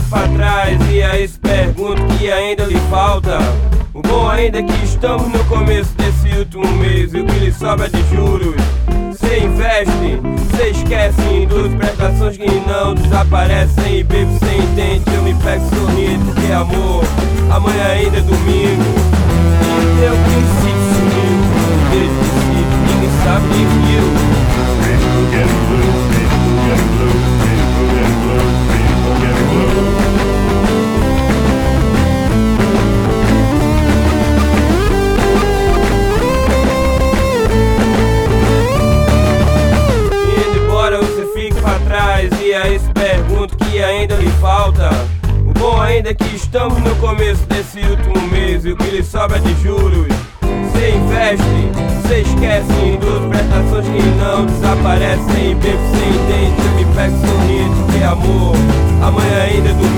fique pra trás e aí se pergunta o que ainda lhe falta. O bom ainda é que estamos no começo desse último mês e o que lhe sobra de juros cê investe, cê esquece em duas prestações que não desaparecem. E bebo cê entende, eu me pego sorrindo porque amor, amanhã ainda é domingo. E teu princípio sumiu, desde princípio ninguém sabe nem viu. People getting blue, people getting blue, people getting blue, people getting blue. E aí se pergunta o que ainda lhe falta. O bom ainda é que estamos no começo desse último mês e o que lhe sobra de juros cê investe, cê esquece em duas prestações que não desaparecem. E bebo cê entende, eu me pego sorrindo porque amor, amanhã ainda é domingo.